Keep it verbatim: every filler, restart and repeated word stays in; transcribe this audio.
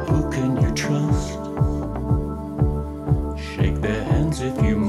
Who can you trust? Shake their hands if you